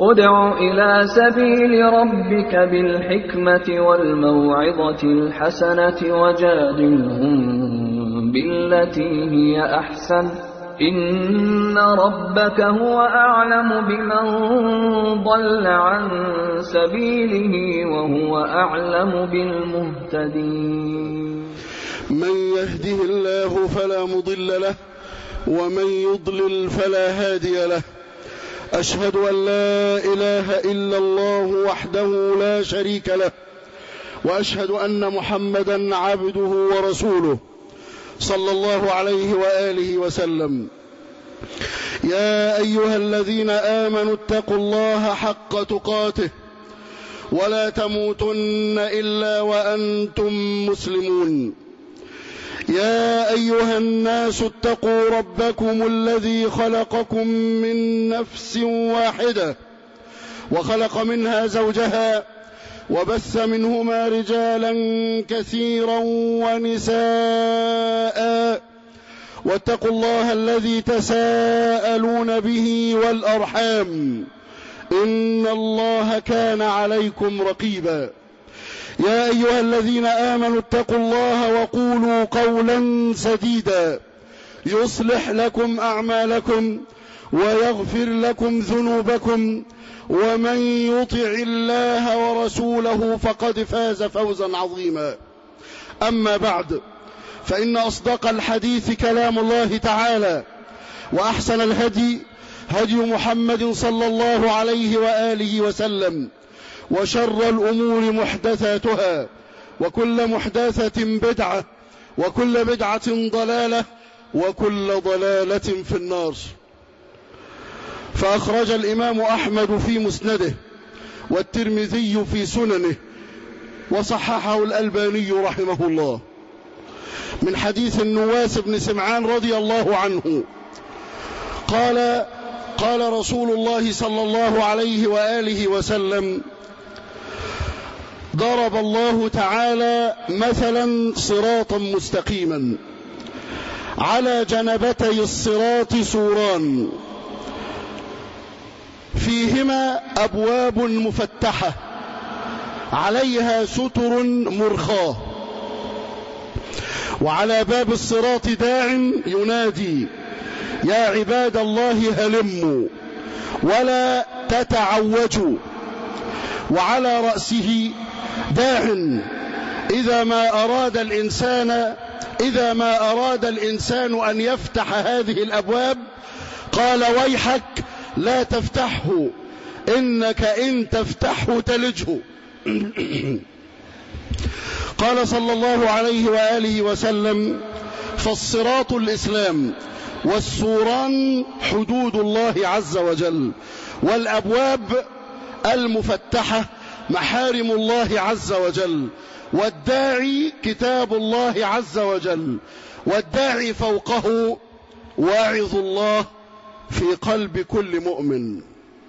ادع إلى سبيل ربك بالحكمة والموعظة الحسنة وجادلهم بالتي هي أحسن إن ربك هو أعلم بمن ضل عن سبيله وهو أعلم بالمهتدين. من يهده الله فلا مضل له ومن يضلل فلا هادي له. أشهد أن لا إله إلا الله وحده لا شريك له، وأشهد أن محمدا عبده ورسوله صلى الله عليه وآله وسلم. يا أيها الذين آمنوا اتقوا الله حق تقاته ولا تموتن إلا وأنتم مسلمون. يا أيها الناس اتقوا ربكم الذي خلقكم من نفس واحدة وخلق منها زوجها وبث منهما رجالا كثيرا ونساء، واتقوا الله الذي تساءلون به والأرحام إن الله كان عليكم رقيبا. يا أيها الذين آمنوا اتقوا الله وقولوا قولا سديدا يصلح لكم أعمالكم ويغفر لكم ذنوبكم، ومن يطع الله ورسوله فقد فاز فوزا عظيما. أما بعد، فإن أصدق الحديث كلام الله تعالى، وأحسن الهدي هدي محمد صلى الله عليه وآله وسلم، وشر الأمور محدثاتها، وكل محدثة بدعة، وكل بدعة ضلالة، وكل ضلالة في النار. فأخرج الإمام أحمد في مسنده، والترمذي في سننه، وصححه الألباني رحمه الله، من حديث النواس بن سمعان رضي الله عنه قال: قال رسول الله صلى الله عليه وآله وسلم: ضرب الله تعالى مثلا صراطا مستقيما، على جنبتي الصراط سوران، فيهما أبواب مفتحة، عليها ستر مرخاة، وعلى باب الصراط داع ينادي: يا عباد الله هلموا ولا تتعوجوا. وعلى رأسه داع إذا ما أراد الإنسان أن يفتح هذه الأبواب قال: ويحك لا تفتحه، إنك إن تفتحه تلجه. قال صلى الله عليه وآله وسلم: فالصراط الإسلام، والسوران حدود الله عز وجل، والأبواب المفتحة محارم الله عز وجل، والداعي كتاب الله عز وجل، والداعي فوقه واعظ الله في قلب كل مؤمن.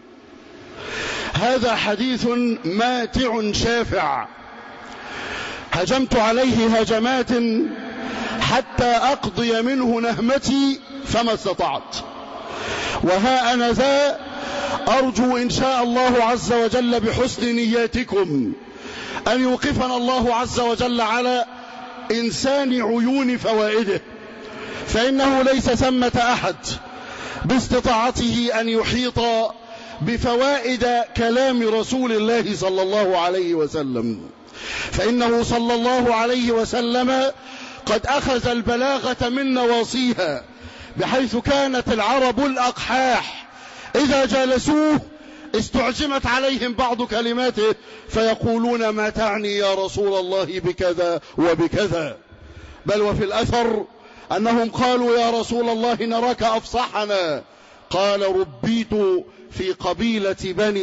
هذا حديث ماتع شافع، هجمت عليه هجمات حتى أقضي منه نهمتي فما استطعت، وها أنا ذا أرجو إن شاء الله عز وجل بحسن نياتكم أن يوقفنا الله عز وجل على إنسان عيون فوائده، فإنه ليس ثمة أحد باستطاعته أن يحيط بفوائد كلام رسول الله صلى الله عليه وسلم، فإنه صلى الله عليه وسلم قد أخذ البلاغة من نواصيها، بحيث كانت العرب الأقحاح إذا جالسوه استعجمت عليهم بعض كلماته فيقولون: ما تعني يا رسول الله بكذا وبكذا؟ بل وفي الأثر أنهم قالوا: يا رسول الله نراك أفصحنا. قال: ربيت في قبيلة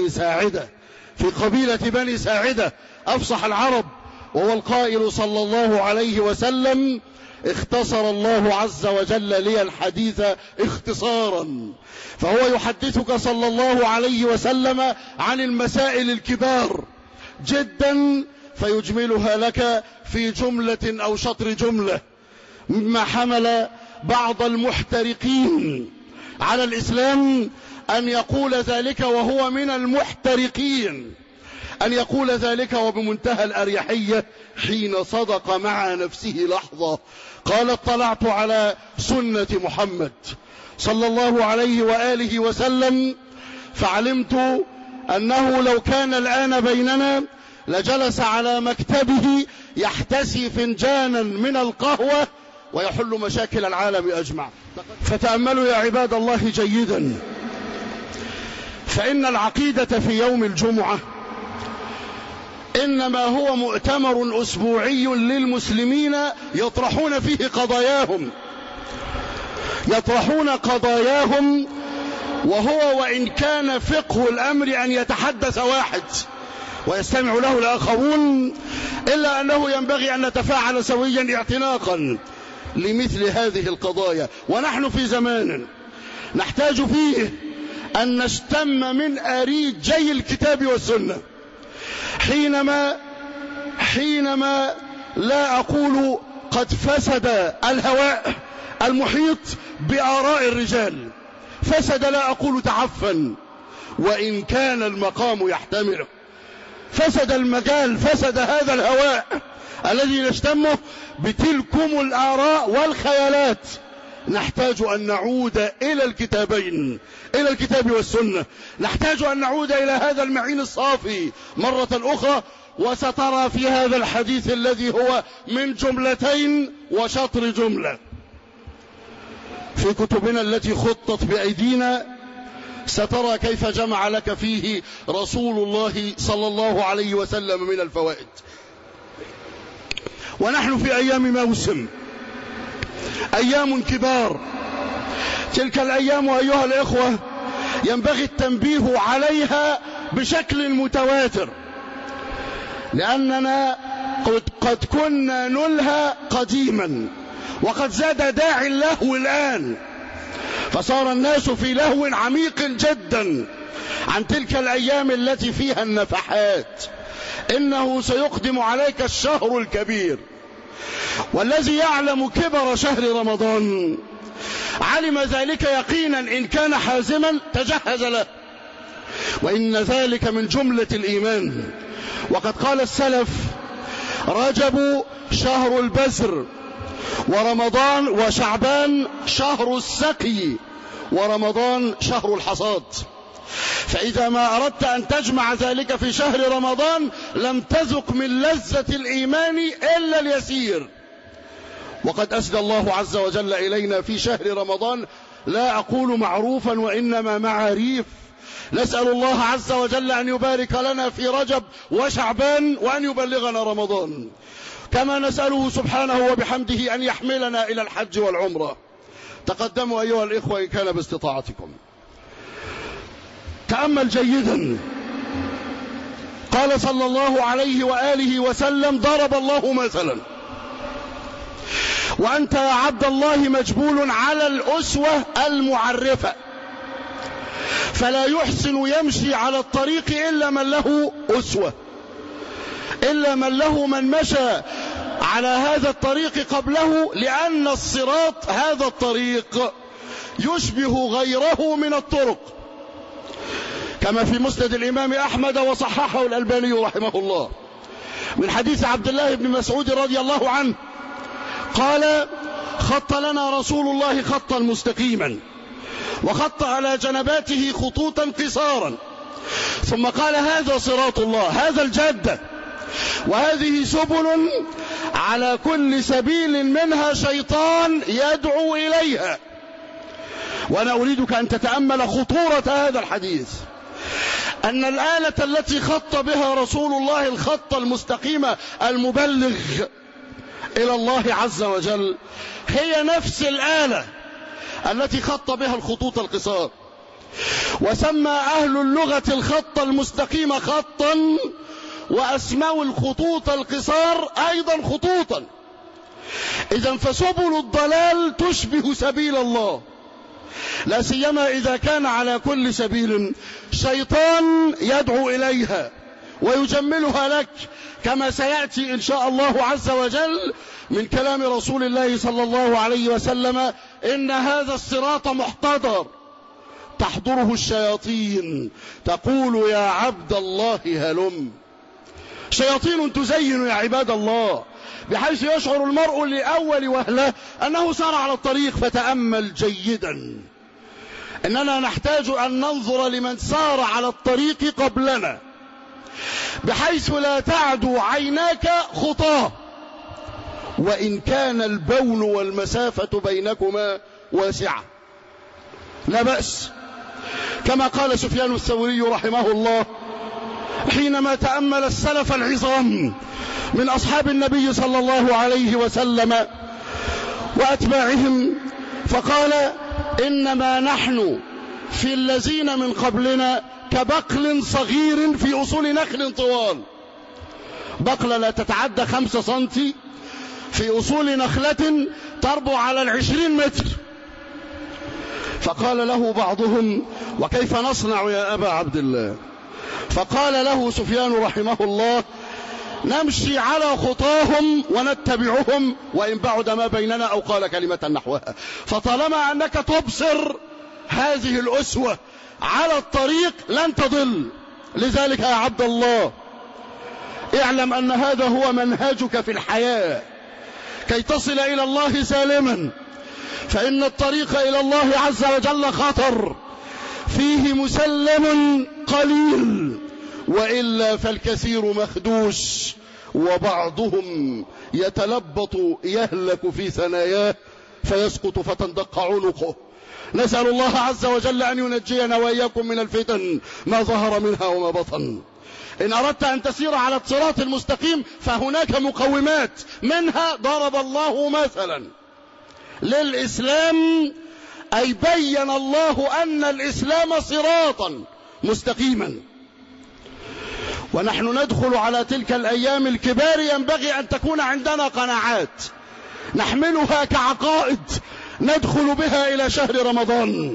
بني ساعدة أفصح العرب. وهو القائل صلى الله عليه وسلم: اختصر الله عز وجل لي الحديث اختصارا. فهو يحدثك صلى الله عليه وسلم عن المسائل الكبار جدا فيجملها لك في جملة أو شطر جملة، مما حمل بعض المحترقين على الإسلام أن يقول ذلك وهو من المحترقين، أن يقول ذلك وبمنتهى الأريحية حين صدق مع نفسه لحظة قال اطلعت على سنة محمد صلى الله عليه وآله وسلم فعلمت أنه لو كان الآن بيننا لجلس على مكتبه يحتسي فنجانا من القهوة ويحل مشاكل العالم أجمع. فتأملوا يا عباد الله جيدا، فإن العقيدة في يوم الجمعة إنما هو مؤتمر أسبوعي للمسلمين يطرحون فيه قضاياهم، وهو وإن كان فقه الأمر أن يتحدث واحد ويستمع له الآخرون، إلا أنه ينبغي أن نتفاعل سويا اعتناقا لمثل هذه القضايا. ونحن في زمان نحتاج فيه أن نشتم من أريجي الكتاب والسنة، حينما لا أقول قد فسد الهواء المحيط بآراء الرجال، فسد لا أقول تعفن وإن كان المقام يحتمله، فسد المجال، فسد هذا الهواء الذي نشتمه بتلكم الآراء والخيالات. نحتاج أن نعود إلى الكتابين، إلى الكتاب والسنة، نحتاج أن نعود إلى هذا المعين الصافي مرة أخرى. وسترى في هذا الحديث الذي هو من جملتين وشطر جملة في كتبنا التي خطت بأيدينا، سترى كيف جمع لك فيه رسول الله صلى الله عليه وسلم من الفوائد. ونحن في أيام موسم، أيام كبار. تلك الأيام أيها الإخوة ينبغي التنبيه عليها بشكل متواتر، لأننا قد كنا نلهى قديما، وقد زاد داعي اللهو الآن، فصار الناس في لهو عميق جدا عن تلك الأيام التي فيها النفحات. إنه سيقدم عليك الشهر الكبير، والذي يعلم كبر شهر رمضان علم ذلك يقينا، إن كان حازما تجهز له، وإن ذلك من جملة الإيمان. وقد قال السلف: رجب شهر البذر، ورمضان وشعبان شهر السقي، ورمضان شهر الحصاد. فإذا ما أردت أن تجمع ذلك في شهر رمضان لم تذق من لذة الإيمان إلا اليسير. وقد أسدى الله عز وجل إلينا في شهر رمضان، لا أقول معروفا وإنما معاريف. نسأل الله عز وجل أن يبارك لنا في رجب وشعبان، وأن يبلغنا رمضان، كما نسأله سبحانه وبحمده أن يحملنا إلى الحج والعمرة. تقدموا أيها الإخوة إن كان باستطاعتكم. تأمل جيدا، قال صلى الله عليه وآله وسلم: ضرب الله مثلا، وأنت يا عبد الله مجبول على الأسوة المعرفة، فلا يحسن يمشي على الطريق إلا من له أسوة، إلا من له من مشى على هذا الطريق قبله، لأن الصراط هذا الطريق يشبه غيره من الطرق، كما في مسند الإمام أحمد وصححه الألباني رحمه الله من حديث عبد الله بن مسعود رضي الله عنه قال: خط لنا رسول الله خطا مستقيما، وخط على جنباته خطوطا قصارا، ثم قال: هذا صراط الله، هذا الجادة، وهذه سبل، على كل سبيل منها شيطان يدعو إليها. وأنا أريدك أن تتأمل خطورة هذا الحديث، أن الآلة التي خط بها رسول الله الخط المستقيم المبلغ إلى الله عز وجل هي نفس الآلة التي خط بها الخطوط القصار. وسمى أهل اللغة الخط المستقيم خطا، وأسموا الخطوط القصار أيضا خطوطا. إذن فسبل الضلال تشبه سبيل الله، لا سيما إذا كان على كل سبيل شيطان يدعو إليها ويجملها لك، كما سيأتي إن شاء الله عز وجل من كلام رسول الله صلى الله عليه وسلم: إن هذا الصراط محتضر، تحضره الشياطين تقول يا عبد الله هلم. شياطين تزين يا عباد الله، بحيث يشعر المرء لأول وهلة أنه سار على الطريق. فتأمل جيدا أننا نحتاج أن ننظر لمن سار على الطريق قبلنا، بحيث لا تعدو عيناك خطاه، وإن كان البون والمسافة بينكما واسعة لا بأس. كما قال سفيان الثوري رحمه الله حينما تأمل السلف العظام من أصحاب النبي صلى الله عليه وسلم وأتباعهم، فقال إنما نحن في الذين من قبلنا كبقل صغير في أصول نخل طوال. بقلة لا تتعدى 5 سنتي في أصول نخلة تربو على 20 متر. فقال له بعضهم وكيف نصنع يا أبا عبد الله؟ فقال له سفيان رحمه الله نمشي على خطاهم ونتبعهم وإن بعد ما بيننا، أو قال كلمة نحوها. فطالما أنك تبصر هذه الأسوة على الطريق لن تضل. لذلك يا عبد الله اعلم أن هذا هو منهجك في الحياة كي تصل إلى الله سالما، فإن الطريق إلى الله عز وجل خطر فيه مسلم قليل، وإلا فالكثير مخدوش، وبعضهم يتلبط يهلك في ثناياه فيسقط فتندق عنقه. نسأل الله عز وجل أن ينجينا وإياكم من الفتن ما ظهر منها وما بطن. إن أردت أن تسير على الصراط المستقيم فهناك مقومات، منها ضرب الله مثلا للإسلام، أي بين الله أن الإسلام صراطا مستقيما. ونحن ندخل على تلك الأيام الكبار، ينبغي أن تكون عندنا قناعات نحملها كعقائد ندخل بها إلى شهر رمضان.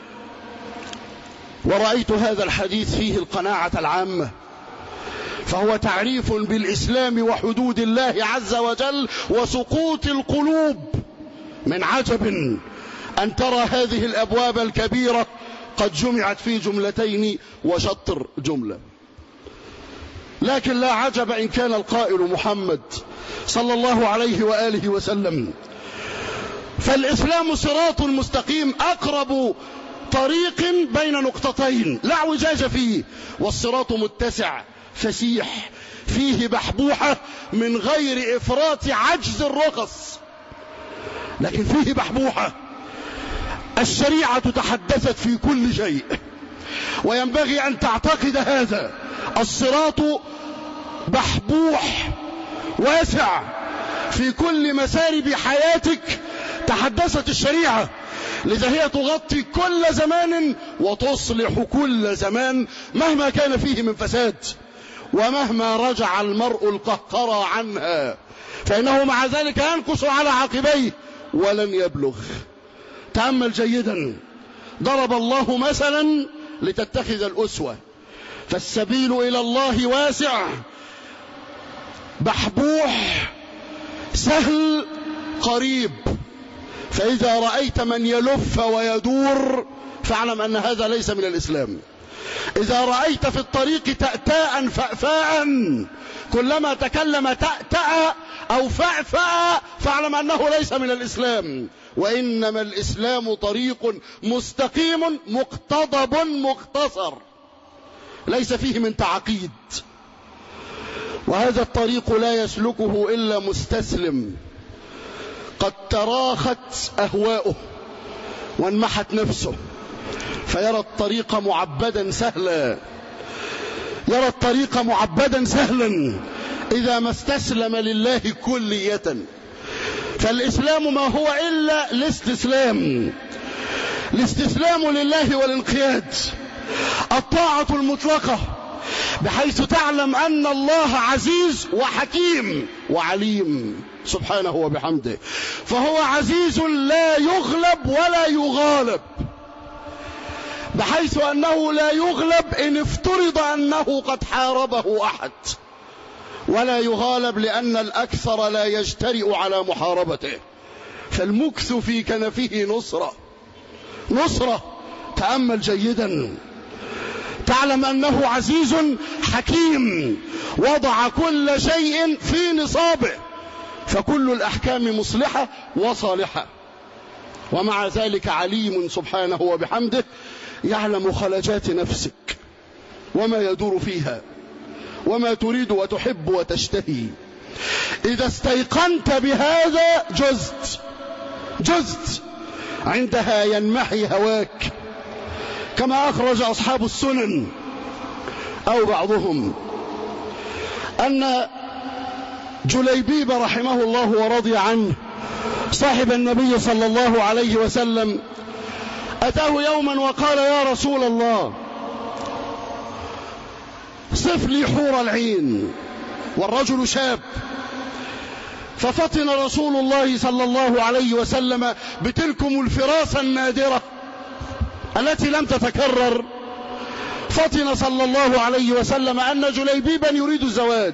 ورأيت هذا الحديث فيه القناعة العامة، فهو تعريف بالإسلام وحدود الله عز وجل وسقوط القلوب. من عجب أن ترى هذه الأبواب الكبيرة قد جمعت في جملتين وشطر جملة. لكن لا عجب إن كان القائل محمد صلى الله عليه وآله وسلم. فالإسلام صراط مستقيم، أقرب طريق بين نقطتين لا اعوجاج فيه، والصراط متسع فسيح فيه بحبوحة من غير إفراط عجز الرخص، لكن فيه بحبوحة. الشريعة تحدثت في كل شيء، وينبغي أن تعتقد هذا. الصراط بحبوح واسع في كل مسارب حياتك تحدثت الشريعة، لذا هي تغطي كل زمان وتصلح كل زمان مهما كان فيه من فساد، ومهما رجع المرء القهقرى عنها فإنه مع ذلك ينكص على عقبيه ولن يبلغ. تأمل جيدا، ضرب الله مثلا لتتخذ الأسوة. فالسبيل إلى الله واسع بحبوح سهل قريب، فإذا رأيت من يلف ويدور فاعلم أن هذا ليس من الإسلام. إذا رأيت في الطريق تأتاء فأفاء كلما تكلم تأتأ أو فأفاء فاعلم أنه ليس من الإسلام. وإنما الإسلام طريق مستقيم مقتضب مختصر ليس فيه من تعقيد، وهذا الطريق لا يسلكه إلا مستسلم قد تراخت أهواؤه وانمحت نفسه، فيرى الطريق معبدا سهلا، يرى الطريق معبدا سهلا إذا ما استسلم لله كلية. فالإسلام ما هو إلا الاستسلام لله والانقياد، الطاعة المطلقة، بحيث تعلم أن الله عزيز وحكيم وعليم سبحانه وبحمده. فهو عزيز لا يغلب ولا يغالب، بحيث أنه لا يغلب إن افترض أنه قد حاربه أحد، ولا يغالب لأن الأكثر لا يجترئ على محاربته. فالمكث في كنفه نصرة تأمل جيدا، تعلم أنه عزيز حكيم وضع كل شيء في نصابه، فكل الأحكام مصلحة وصالحة، ومع ذلك عليم سبحانه وبحمده يعلم خلجات نفسك وما يدور فيها وما تريد وتحب وتشتهي. إذا استيقنت بهذا جزت عندها ينمحي هواك، كما أخرج أصحاب السنن أو بعضهم أن جليبيب رحمه الله ورضي عنه صاحب النبي صلى الله عليه وسلم أتاه يوما وقال: يا رسول الله صف لي حور العين، والرجل شاب. ففطن رسول الله صلى الله عليه وسلم بتلكم الفراسة النادرة التي لم تتكرر، فطن صلى الله عليه وسلم أن جليبيبا يريد الزواج،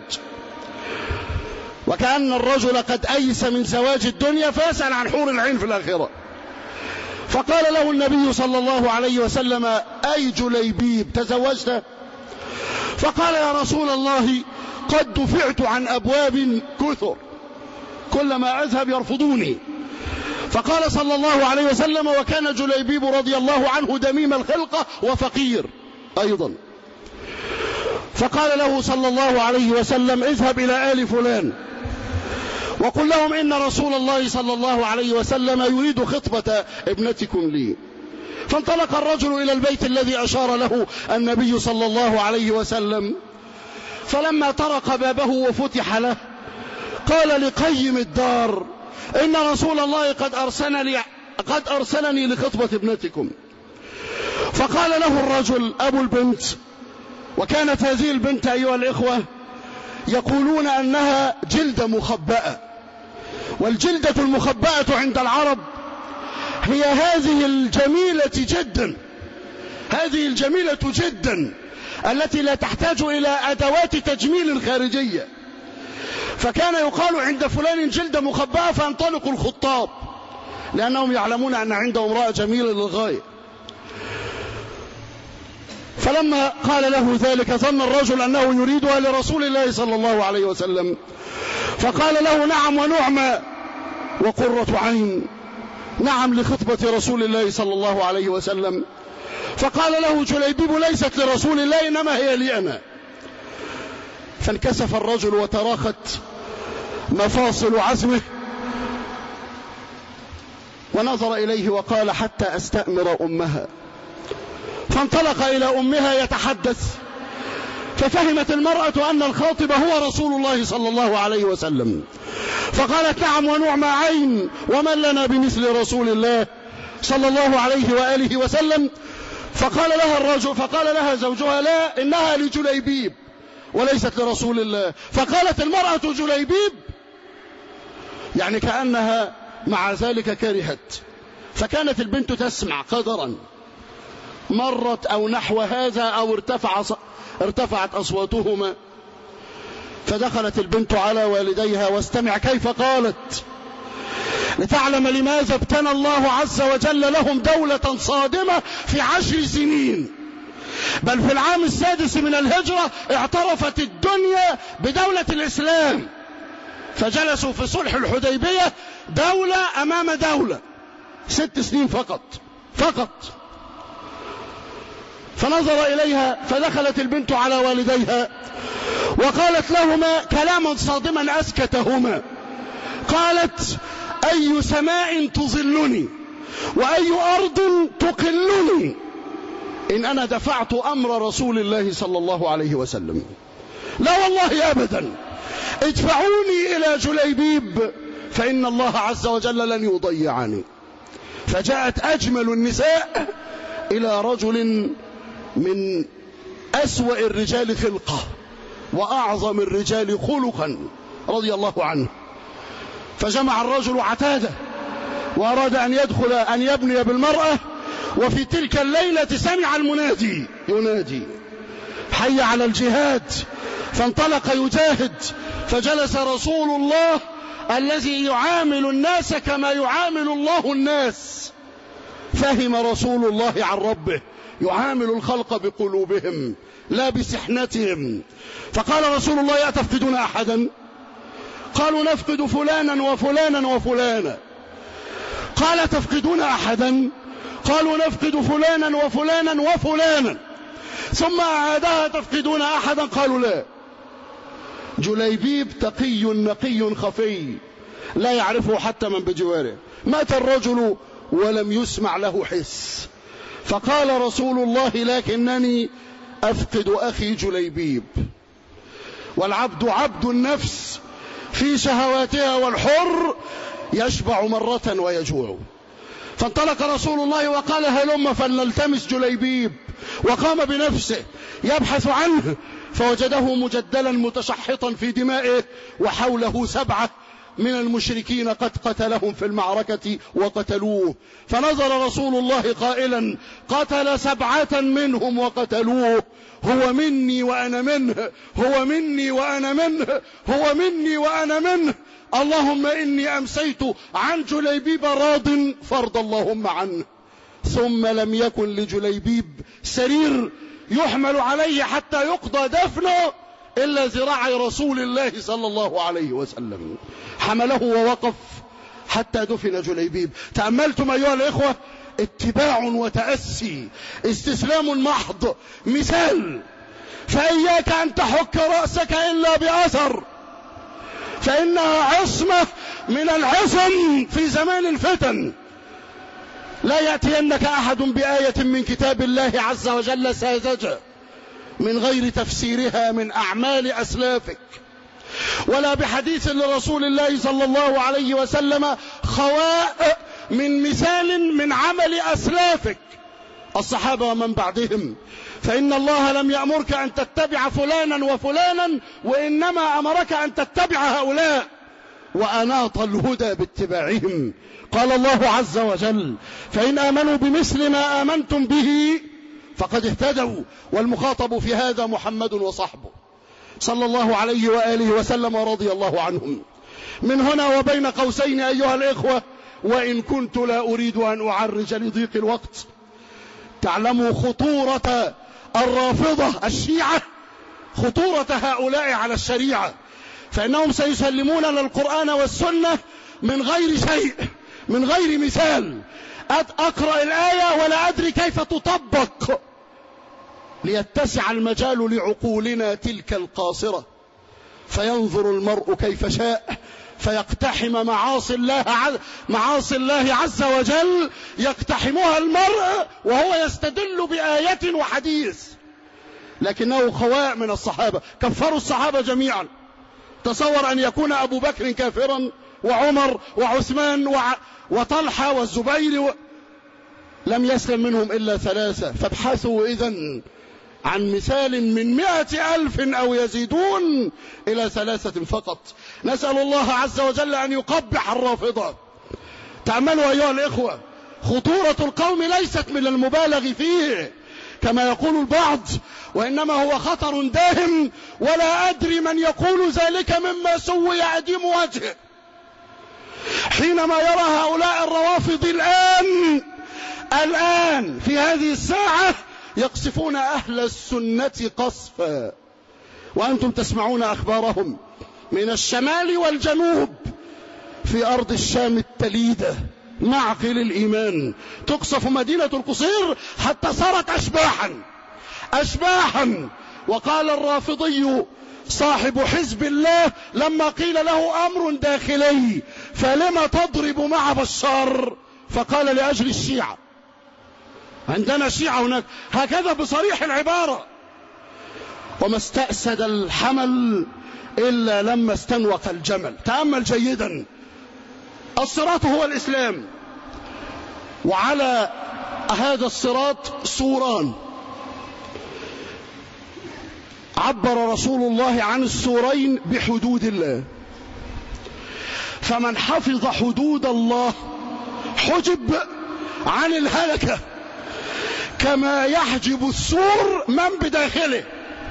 وكأن الرجل قد أيس من زواج الدنيا فيسأل عن حور العين في الآخرة. فقال له النبي صلى الله عليه وسلم: أي جليبيب تزوجت؟ فقال: يا رسول الله قد دفعت عن أبواب كثر، كلما أذهب يرفضوني. فقال صلى الله عليه وسلم: وكان جليبيب رضي الله عنه دميم الخلقة وفقير أيضا. فقال له صلى الله عليه وسلم: اذهب إلى آل فلان وقل لهم إن رسول الله صلى الله عليه وسلم يريد خطبة ابنتكم لي. فانطلق الرجل إلى البيت الذي أشار له النبي صلى الله عليه وسلم، فلما طرق بابه وفتح له قال لقيم الدار: إن رسول الله قد أرسلني لخطبة ابنتكم. فقال له الرجل أبو البنت، وكانت هذه البنت أيها الإخوة يقولون أنها جلدة مخبأة، والجلدة المخبأة عند العرب هي هذه الجميلة جدا التي لا تحتاج إلى أدوات تجميل خارجية. فكان يقال عند فلان جلدة مخبأة فينطلق الخطاب، لأنهم يعلمون أن عنده امرأة جميلة للغاية. فلما قال له ذلك ظن الرجل أنه يريدها لرسول الله صلى الله عليه وسلم، فقال له: نعم ونعم وقرة عين، نعم لخطبة رسول الله صلى الله عليه وسلم. فقال له جليبيب: ليست لرسول الله إنما هي لي أنا. فانكسف الرجل وتراخت مفاصل عزمه، ونظر إليه وقال: حتى أستأمر أمها. فانطلق إلى أمها يتحدث، ففهمت المرأة أن الخاطب هو رسول الله صلى الله عليه وسلم، فقالت: نعم ونعم عين، ومن لنا بمثل رسول الله صلى الله عليه وآله وسلم. فقال لها زوجها: لا، إنها لجليبيب وليست لرسول الله. فقالت المرأة: جليبيب؟ يعني كأنها مع ذلك كرهت. فكانت البنت تسمع قدرا، مرت أو نحو هذا أو ارتفعت أصواتهما، فدخلت البنت على والديها واستمع كيف قالت، لتعلم لماذا ابتنى الله عز وجل لهم دولة صادمة في 10 سنين، بل في العام 6 من الهجرة اعترفت الدنيا بدولة الإسلام، فجلسوا في صلح الحديبية دولة أمام دولة 6 سنين فقط. فنظر إليها، فدخلت البنت على والديها وقالت لهما كلاما صادما أسكتهما، قالت: أي سماء تظلني وأي أرض تقلني إن أنا دفعت أمر رسول الله صلى الله عليه وسلم، لا والله أبدا، ادفعوني إلى جليبيب فإن الله عز وجل لن يضيعني. فجاءت أجمل النساء إلى رجل من أسوأ الرجال خلقة وأعظم الرجال خلقا رضي الله عنه، فجمع الرجل عتاده وأراد أن يبني بالمرأة، وفي تلك الليلة سمع المنادي ينادي: حي على الجهاد. فانطلق يجاهد، فجلس رسول الله الذي يعامل الناس كما يعامل الله الناس، فهم رسول الله عن ربه يعامل الخلق بقلوبهم لا بسحنتهم. فقال رسول الله: أتفقدون أحدا؟ قالوا: نفقد فلانا وفلانا وفلانا. قال: تفقدون أحدا؟ قالوا: نفقد فلانا وفلانا وفلانا. ثم أعادها: تفقدون أحدا؟ قالوا: لا. جليبيب تقي نقي خفي لا يعرفه حتى من بجواره. مات الرجل ولم يسمع له حس. فقال رسول الله: لكنني أفقد أخي جليبيب. والعبد عبد النفس في شهواتها، والحر يشبع مرة ويجوع. فانطلق رسول الله وقال: هلم فلنلتمس جليبيب. وقام بنفسه يبحث عنه، فوجده مجدلا متشحطا في دمائه، وحوله 7 من المشركين قد قتلهم في المعركة وقتلوه. فنظر رسول الله قائلا: قتل 7 منهم وقتلوه، هو مني وأنا منه، هو مني وأنا منه، هو مني وأنا منه. اللهم إني أمسيت عن جليبيب راض فرض اللهم عنه. ثم لم يكن لجليبيب سرير يحمل عليه حتى يقضى دفنه إلا ذراعي رسول الله صلى الله عليه وسلم. حمله ووقف حتى دفن جليبيب. تأملتم أيها الإخوة؟ اتباع وتأسي، استسلام محض، مثال. فإياك أن تحك رأسك إلا بأثر، فإنها عصمة من العصم في زمان الفتن. لا يأتينك أحد بآية من كتاب الله عز وجل ساذجة من غير تفسيرها من أعمال أسلافك، ولا بحديث لرسول الله صلى الله عليه وسلم خواء من مثال من عمل أسلافك الصحابة ومن بعدهم. فإن الله لم يأمرك أن تتبع فلانا وفلانا، وإنما أمرك أن تتبع هؤلاء، وأناط الهدى باتباعهم. قال الله عز وجل: فإن آمنوا بمثل ما آمنتم به فقد اهتدوا. والمخاطب في هذا محمد وصحبه صلى الله عليه وآله وسلم ورضي الله عنهم. من هنا وبين قوسين أيها الإخوة، وإن كنت لا أريد أن أعرج لضيق الوقت، تعلموا خطورة الرافضة الشيعة، خطورة هؤلاء على الشريعة. فإنهم سيسلمون للقرآن والسنة من غير شيء، من غير مثال. أقرأ الآية ولا أدري كيف تطبق، ليتسع المجال لعقولنا تلك القاصرة، فينظر المرء كيف شاء فيقتحم معاصي الله عز وجل، يقتحمها المرء وهو يستدل بآية وحديث. لكنه خواء من الصحابة، كفروا الصحابة جميعا. تصور أن يكون أبو بكر كافرا، وعمر وعثمان وطلحة والزبير، لم يسلم منهم إلا 3. فابحثوا إذن عن مثال من 100,000 أو يزيدون إلى 3 فقط. نسأل الله عز وجل أن يقبح الرافضة. تأملوا أيها الإخوة، خطورة القوم ليست من المبالغ فيه كما يقول البعض، وإنما هو خطر داهم، ولا أدري من يقول ذلك مما سوي أديم وجهه حينما يرى هؤلاء الروافض الآن في هذه الساعة يقصفون أهل السنة قصفا، وأنتم تسمعون أخبارهم من الشمال والجنوب. في أرض الشام التليدة معقل الإيمان تقصف مدينة القصير حتى صارت أشباحا. وقال الرافضي صاحب حزب الله لما قيل له أمر داخلي: فلما تضرب مع بشار؟ فقال: لأجل الشيعة، عندنا شيعة هناك، هكذا بصريح العبارة. وما استأسد الحمل إلا لما استنوق الجمل. تأمل جيدا، الصراط هو الإسلام، وعلى هذا الصراط سوران. عبر رسول الله عن السورين بحدود الله، فمن حفظ حدود الله حجب عن الهلكة كما يحجب السور من بداخله،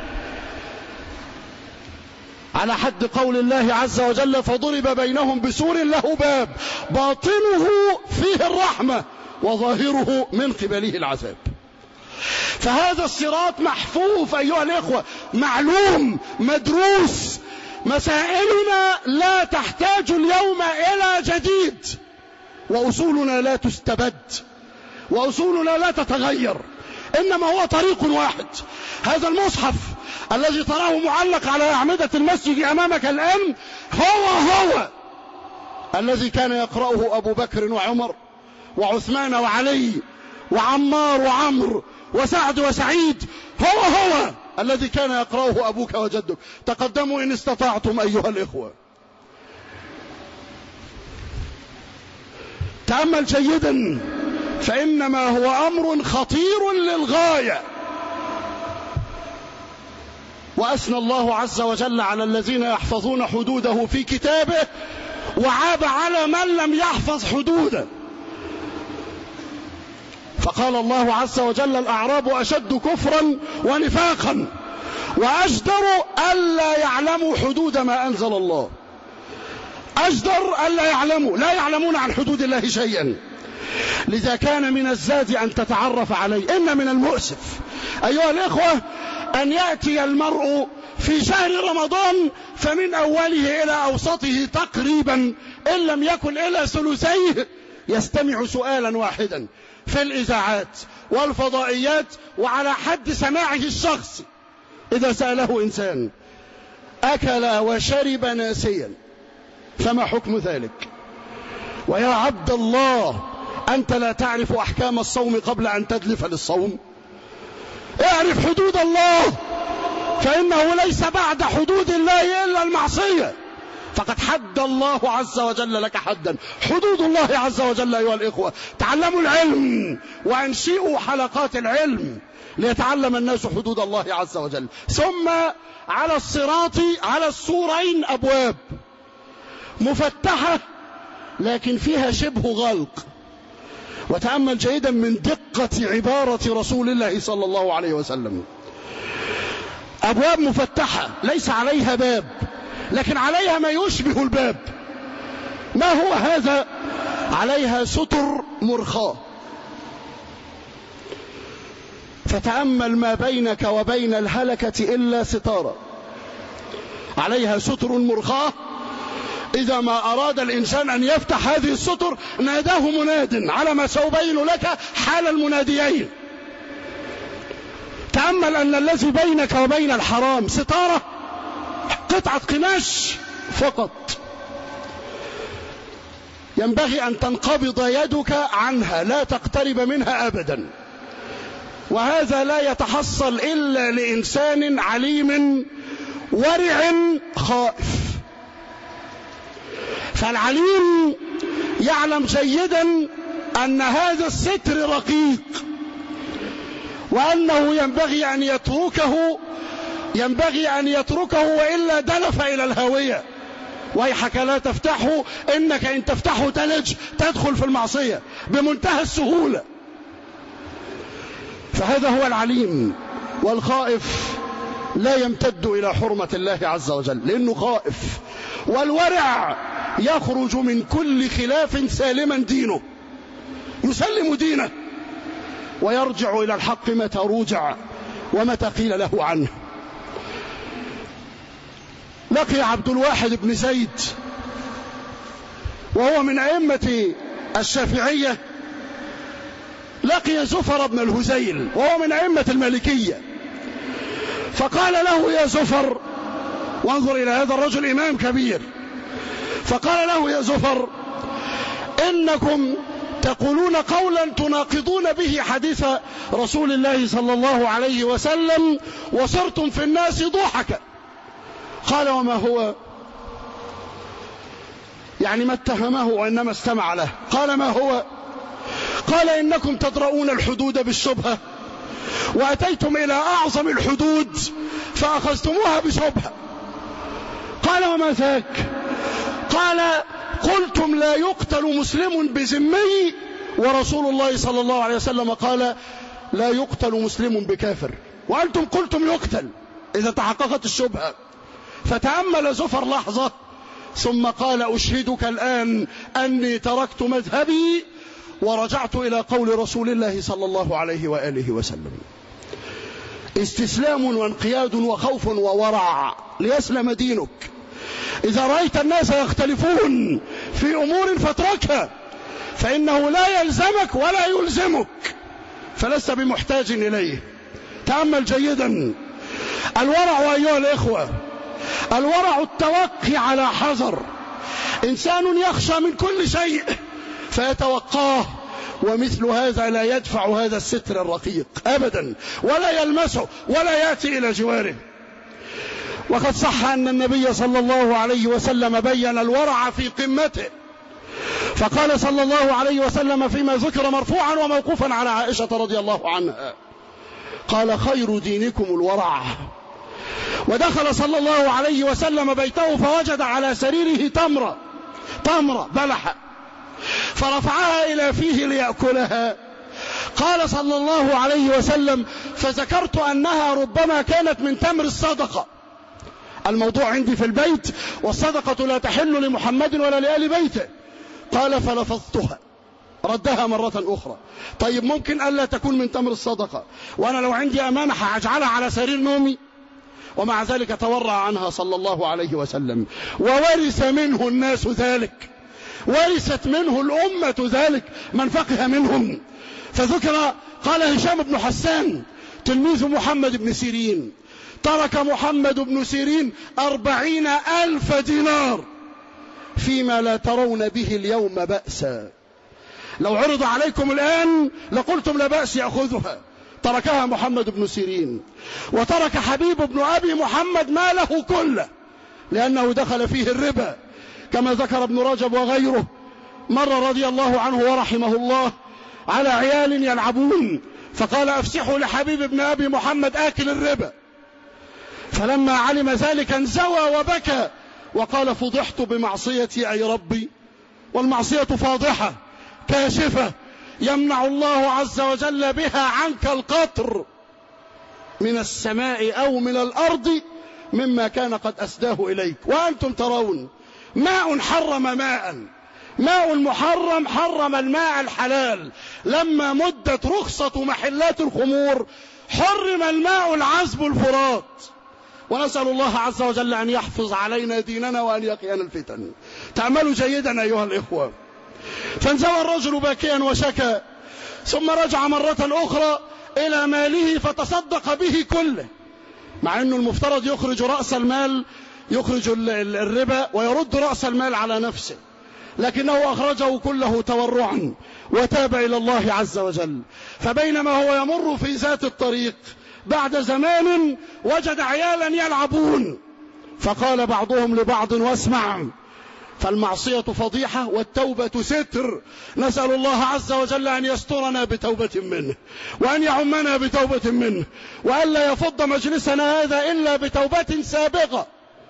على حد قول الله عز وجل: فضرب بينهم بسور له باب باطنه فيه الرحمة وظاهره من قبله العذاب. فهذا الصراط محفوف أيها الإخوة، معلوم مدروس. مسائلنا لا تحتاج اليوم إلى جديد، وأصولنا لا تستبد، وأصولنا لا تتغير، إنما هو طريق واحد. هذا المصحف الذي تراه معلق على أعمدة المسجد أمامك الآن هو الذي كان يقرأه أبو بكر وعمر وعثمان وعلي وعمار وعمرو وسعد وسعيد، هو الذي كان يقرأه أبوك وجدك. تقدموا إن استطعتم أيها الإخوة. تأمل جيدا، فإنما هو أمر خطير للغاية. وأثنى الله عز وجل على الذين يحفظون حدوده في كتابه، وعاب على من لم يحفظ حدوده. فقال الله عز وجل: الأعراب أشد كفرا ونفاقا وأجدر ألا يعلموا حدود ما أنزل الله. أجدر ألا يعلموا، لا يعلمون عن حدود الله شيئا. لذا كان من الزاد أن تتعرف عليه. إن من المؤسف أيها الإخوة أن يأتي المرء في شهر رمضان فمن أوله إلى أوسطه تقريبا إن لم يكن إلى ثلثيه يستمع سؤالا واحدا في الإذاعات والفضائيات وعلى حد سماعه الشخصي. إذا سأله إنسان: أكل وشرب ناسيا فما حكم ذلك؟ ويا عبد الله، أنت لا تعرف أحكام الصوم قبل أن تدلف للصوم؟ اعرف حدود الله، فإنه ليس بعد حدود الله إلا المعصية. فقد حد الله عز وجل لك حدا، حدود الله عز وجل. أيها الإخوة، تعلموا العلم وأنشئوا حلقات العلم ليتعلم الناس حدود الله عز وجل. ثم على الصراط على السورين أبواب مفتحة لكن فيها شبه غلق. وتأمل جيدا من دقة عبارة رسول الله صلى الله عليه وسلم. أبواب مفتحة ليس عليها باب، لكن عليها ما يشبه الباب. ما هو هذا؟ عليها ستر مرخاة. فتأمل ما بينك وبين الهلكة إلا ستارة. عليها ستر مرخاة، إذا ما أراد الإنسان أن يفتح هذه الستر ناداه مناد، على ما سأبين لك حال المناديين. تأمل أن الذي بينك وبين الحرام ستارة، قطعة قماش فقط، ينبغي أن تنقبض يدك عنها، لا تقترب منها أبدا. وهذا لا يتحصل إلا لإنسان عليم ورع خائف. فالعليم يعلم جيدا أن هذا الستر رقيق، وأنه ينبغي أن يتركه وإلا دلف إلى الهاوية. ويحك لا تفتحه، إنك إن تفتحه تلج، تدخل في المعصية بمنتهى السهولة. فهذا هو العليم. والخائف لا يمتد إلى حرمة الله عز وجل لأنه خائف. والورع يخرج من كل خلاف سالما دينه، يسلم دينه ويرجع إلى الحق متى رجع ومتى قيل له عنه. لقي عبد الواحد بن زيد وهو من أئمة الشافعية، لقي زفر بن الهزيل وهو من أئمة المالكية، فقال له: يا زفر، وانظر إلى هذا الرجل إمام كبير، فقال له: يا زفر، إنكم تقولون قولا تناقضون به حديث رسول الله صلى الله عليه وسلم، وصرتم في الناس ضحكا. قال: وما هو؟ يعني ما اتهمه وإنما استمع له. قال: ما هو؟ قال: إنكم تدرؤون الحدود بالشبهة، وأتيتم إلى أعظم الحدود فأخذتموها بشبهة. قال: وما ذاك؟ قال: قلتم لا يقتل مسلم بذمي، ورسول الله صلى الله عليه وسلم قال: لا يقتل مسلم بكافر، وأنتم قلتم يقتل إذا تحققت الشبهة. فتأمل زفر لحظة ثم قال: أشهدك الآن أني تركت مذهبي ورجعت إلى قول رسول الله صلى الله عليه وآله وسلم: استسلام وانقياد وخوف وورع ليسلم دينك. إذا رأيت الناس يختلفون في أمور فاتركها، فإنه لا يلزمك ولا يلزمك، فلست بمحتاج إليه. تأمل جيدا. الورع أيها الإخوة، الورع التوقي على حذر. إنسان يخشى من كل شيء فيتوقاه، ومثل هذا لا يدفع هذا الستر الرقيق أبدا، ولا يلمسه ولا يأتي إلى جواره. وقد صح أن النبي صلى الله عليه وسلم بين الورع في قمته، فقال صلى الله عليه وسلم فيما ذكر مرفوعا وموقوفا على عائشة رضي الله عنها، قال: خير دينكم الورع. ودخل صلى الله عليه وسلم بيته فوجد على سريره تمرة بلحة، فرفعها إلى فيه ليأكلها. قال صلى الله عليه وسلم: فذكرت أنها ربما كانت من تمر الصدقة، الموضوع عندي في البيت والصدقة لا تحل لمحمد ولا لآل بيته. قال: فلفظتها، ردها مرة أخرى. طيب ممكن ألا تكون من تمر الصدقة، وأنا لو عندي أمانة هجعلها على سرير نومي؟ ومع ذلك تورع عنها صلى الله عليه وسلم، وورث منه الناس ذلك، ورثت منه الأمة ذلك من فقه منهم. فذكر قال هشام بن حسان تلميذ محمد بن سيرين: ترك محمد بن سيرين 40,000 دينار فيما لا ترون به اليوم بأسا. لو عرض عليكم الآن لقلتم لا بأس يأخذها، تركها محمد بن سيرين. وترك حبيب بن أبي محمد ماله كله لأنه دخل فيه الربا، كما ذكر ابن رجب وغيره. مر رضي الله عنه ورحمه الله على عيال يلعبون، فقال: أفسحوا لحبيب بن أبي محمد آكل الربا. فلما علم ذلك انزوى وبكى وقال: فضحت بمعصيتي أي ربي. والمعصية فاضحة كاشفة يمنع الله عز وجل بها عنك القطر من السماء أو من الأرض مما كان قد أسداه إليك. وأنتم ترون ماء حرم ماء محرم حرم الماء الحلال. لما مدت رخصة محلات الخمور حرم الماء العذب الفرات. ونسأل الله عز وجل أن يحفظ علينا ديننا وأن يقينا الفتن. تعملوا جيدا أيها الإخوة. فانزوى الرجل باكيا وشكى، ثم رجع مرة أخرى إلى ماله فتصدق به كله، مع أنه المفترض يخرج رأس المال، يخرج الربا ويرد رأس المال على نفسه، لكنه أخرجه كله تورعا وتاب إلى الله عز وجل. فبينما هو يمر في ذات الطريق بعد زمان وجد عيالا يلعبون، فقال بعضهم لبعض: واسمع، فالمعصية فضيحة والتوبة ستر. نسأل الله عز وجل أن يسترنا بتوبة منه، وأن يعمنا بتوبة منه، وأن لا يفض مجلسنا هذا إلا بتوبة سابقة.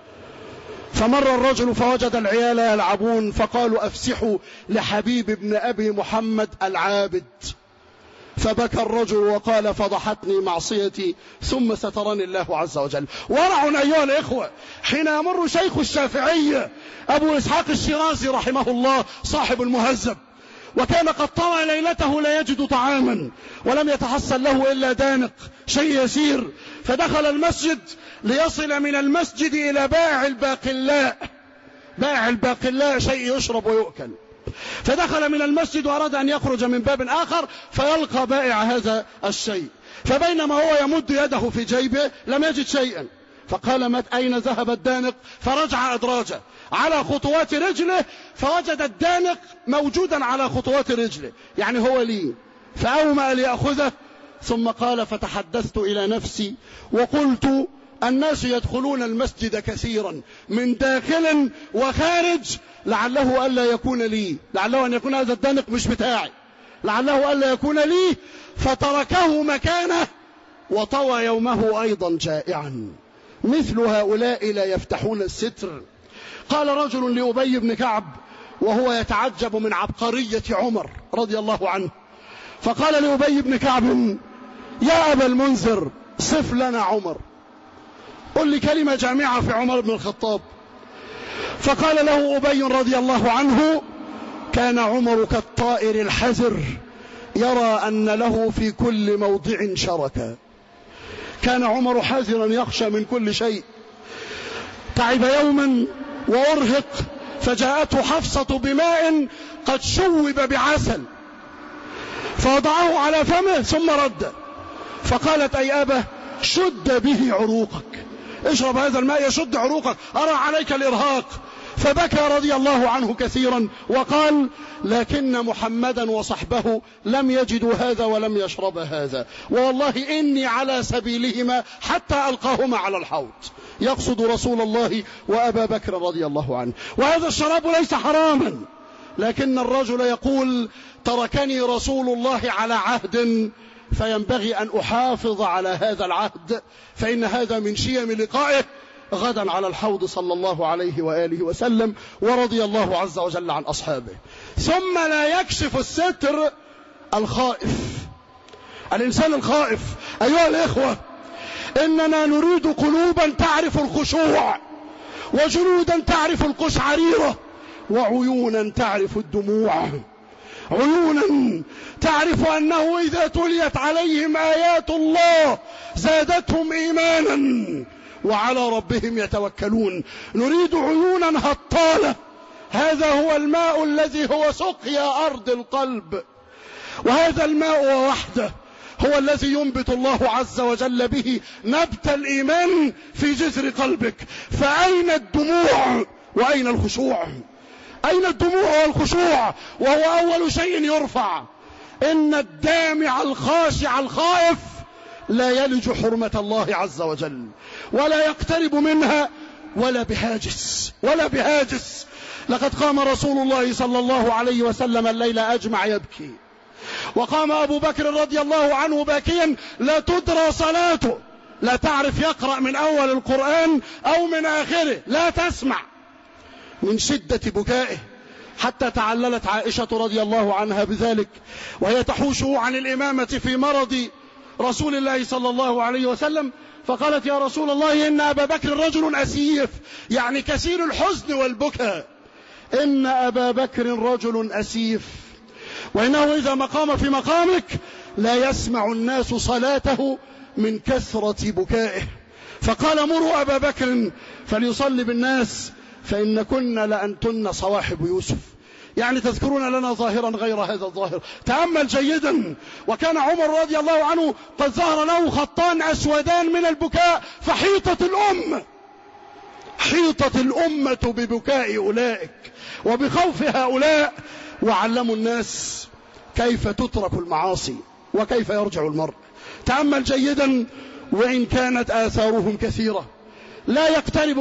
فمر الرجل فوجد العيال يلعبون، فقالوا: أفسحوا لحبيب بن أبي محمد العابد. فبكى الرجل وقال: فضحتني معصيتي ثم سترني الله عز وجل. ورع أيها الإخوة. حين يمر شيخ الشافعية أبو إسحاق الشيرازي رحمه الله صاحب المهذب، وكان قد طوى ليلته لا يجد طعاما ولم يتحصل له إلا دانق شيء يسير، فدخل المسجد ليصل من المسجد إلى بائع الباقلاء. بائع الباقلاء شيء يشرب ويؤكل. فدخل من المسجد وأراد أن يخرج من باب آخر فيلقى بائع هذا الشيء، فبينما هو يمد يده في جيبه لم يجد شيئا، فقال: أين ذهب الدانق؟ فرجع أدراجه على خطوات رجله فوجد الدانق موجودا على خطوات رجله، يعني هو لي، فأومأ ليأخذه. ثم قال: فتحدثت إلى نفسي وقلت: الناس يدخلون المسجد كثيرا من داخل وخارج، لعله ألا يكون لي، لعله أن يكون هذا الدانق مش بتاعي، لعله ألا يكون لي، فتركه مكانه وطوى يومه أيضا جائعا. مثل هؤلاء لا يفتحون الستر. قال رجل لأبي بن كعب وهو يتعجب من عبقرية عمر رضي الله عنه، فقال لأبي بن كعب: يا أبا المنذر صف لنا عمر، قل لي كلمة جامعة في عمر بن الخطاب. فقال له أبي رضي الله عنه: كان عمر كالطائر الحذر يرى أن له في كل موضع شركا. كان عمر حذرا يخشى من كل شيء. تعب يوما وأرهق فجاءته حفصة بماء قد شوب بعسل فوضعه على فمه ثم رد، فقالت أي أبا شد به عروقك، اشرب هذا الماء يشد عروقك، أرى عليك الإرهاق. فبكى رضي الله عنه كثيرا وقال لكن محمدا وصحبه لم يجدوا هذا ولم يشرب هذا، والله إني على سبيلهما حتى ألقاهما على الحوض، يقصد رسول الله وأبا بكر رضي الله عنه. وهذا الشراب ليس حراما، لكن الرجل يقول تركني رسول الله على عهد فينبغي أن أحافظ على هذا العهد، فإن هذا من شيم لقائه غدا على الحوض صلى الله عليه وآله وسلم، ورضي الله عز وجل عن أصحابه. ثم لا يكشف الستر الخائف، الإنسان الخائف. أيها الإخوة، إننا نريد قلوبا تعرف الخشوع، وجلودا تعرف القشعريرة، وعيونا تعرف الدموع، عيونا تعرف أنه إذا تليت عليهم آيات الله زادتهم إيمانا وعلى ربهم يتوكلون. نريد عيونا هطالة، هذا هو الماء الذي هو سقيا أرض القلب، وهذا الماء وحده هو الذي ينبت الله عز وجل به نبت الإيمان في جذر قلبك. فأين الدموع وأين الخشوع؟ أين الدموع والخشوع؟ وهو أول شيء يرفع. إن الدامع الخاشع الخائف لا يلج حرمة الله عز وجل ولا يقترب منها ولا بهاجس. لقد قام رسول الله صلى الله عليه وسلم الليل أجمع يبكي، وقام أبو بكر رضي الله عنه باكيا لا تدرى صلاته، لا تعرف يقرأ من أول القرآن أو من آخره، لا تسمع من شدة بكائه، حتى تعللت عائشة رضي الله عنها بذلك وهي تحوشه عن الإمامة في مرض رسول الله صلى الله عليه وسلم، فقالت يا رسول الله إن أبا بكر رجل أسيف، يعني كثير الحزن والبكاء. إن أبا بكر رجل أسيف، وإنه إذا مقام في مقامك لا يسمع الناس صلاته من كثرة بكائه. فقال مروا أبا بكر فليصلي بالناس فإن كنا لأنتن صواحب يوسف، يعني تذكرون لنا ظاهرا غير هذا الظاهر. تأمل جيدا. وكان عمر رضي الله عنه قد ظهر له خطان أسودان من البكاء، فحيطت الأمة ببكاء أولئك وبخوف هؤلاء، وعلموا الناس كيف تترك المعاصي وكيف يرجع المرء. تأمل جيدا. وإن كانت آثارهم كثيرة لا يقترب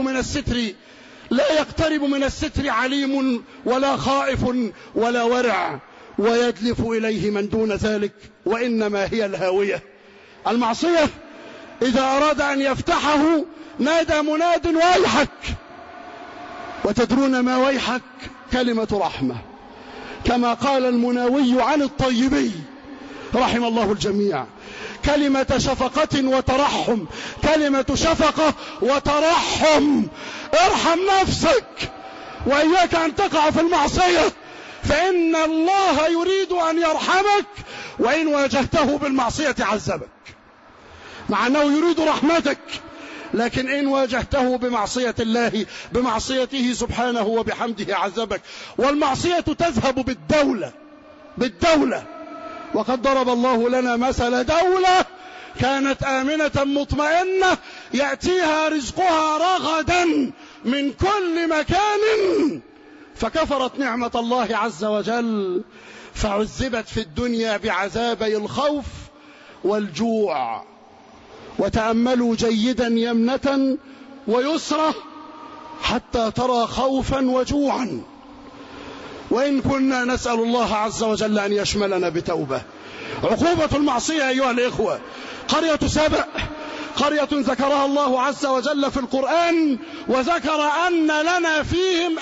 من الستر عليم ولا خائف ولا ورع، ويدلف إليه من دون ذلك، وإنما هي الهاوية. المعصية إذا أراد أن يفتحه نادى مناد ويحك، وتدرون ما ويحك؟ كلمة رحمة، كما قال المناوي عن الطيبي رحم الله الجميع، كلمة شفقة وترحم، كلمة شفقة وترحم. ارحم نفسك وإياك أن تقع في المعصية، فإن الله يريد أن يرحمك، وإن واجهته بالمعصية عذبك، مع أنه يريد رحمتك، لكن إن واجهته بمعصية الله بمعصيته سبحانه وبحمده عذبك. والمعصية تذهب بالدولة. وقد ضرب الله لنا مثل دولة كانت آمنة مطمئنة يأتيها رزقها رغدا من كل مكان، فكفرت نعمة الله عز وجل فعذبت في الدنيا بعذابي الخوف والجوع. وتأملوا جيدا يمنة ويسرة حتى ترى خوفا وجوعا. وإن كنا نسأل الله عز وجل أن يشملنا بتوبة. عقوبة المعصية أيها الإخوة، قرية سبأ، قرية ذكرها الله عز وجل في القرآن، وذكر أن لنا فيهم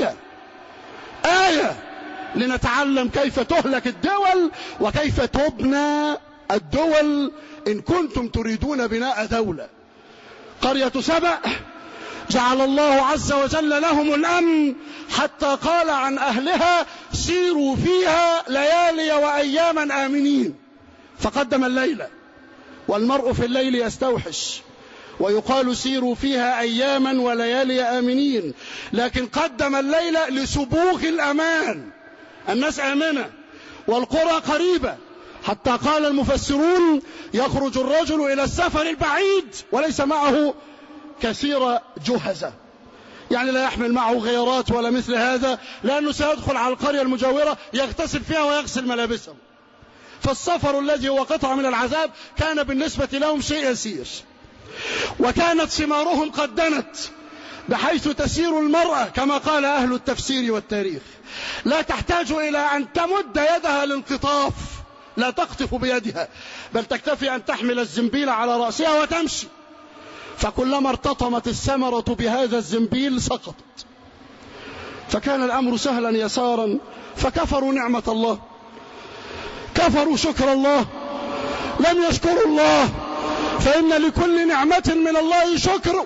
آية لنتعلم كيف تهلك الدول وكيف تبنى الدول إن كنتم تريدون بناء دولة. قرية سبأ جعل الله عز وجل لهم الأمن، حتى قال عن أهلها سيروا فيها ليالي وأياما آمنين، فقدم الليل، والمرء في الليل يستوحش، ويقال سيروا فيها أياما وليالي آمنين، لكن قدم الليل لسبوغ الأمان، الناس آمنة والقرى قريبة، حتى قال المفسرون يخرج الرجل إلى السفر البعيد وليس معه كثير جهزة، يعني لا يحمل معه غيارات ولا مثل هذا، لأنه سيدخل على القرية المجاورة يغتسل فيها ويغسل ملابسه، فالسفر الذي هو قطعة من العذاب كان بالنسبة لهم شيء يسير. وكانت ثمارهم قد دنت، بحيث تسير المرأة كما قال أهل التفسير والتاريخ لا تحتاج إلى أن تمد يدها للقطاف، لا تقطف بيدها، بل تكتفي أن تحمل الزنبيل على رأسها وتمشي، فكلما ارتطمت الثمرة بهذا الزنبيل سقطت، فكان الأمر سهلا يسارا، فكفروا نعمة الله، كفروا شكر الله، لم يشكروا الله، فإن لكل نعمة من الله شكر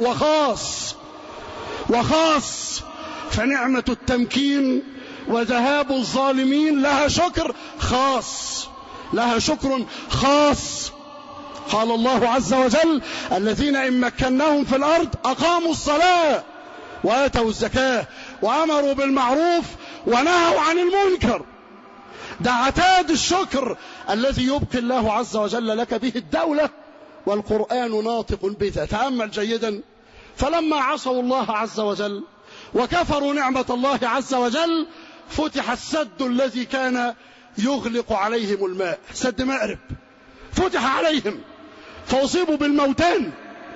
وخاص، فنعمة التمكين وذهاب الظالمين لها شكر خاص. قال الله عز وجل الذين إن مكناهم في الأرض أقاموا الصلاة وآتوا الزكاة وأمروا بالمعروف ونهوا عن المنكر، ده عتاد الشكر الذي يبقي الله عز وجل لك به الدولة، والقرآن ناطق بذا. تأمل جيدا، فلما عصوا الله عز وجل وكفروا نعمة الله عز وجل فتح السد الذي كان يغلق عليهم الماء، سد مأرب، فتح عليهم فأصيبوا بالموتان،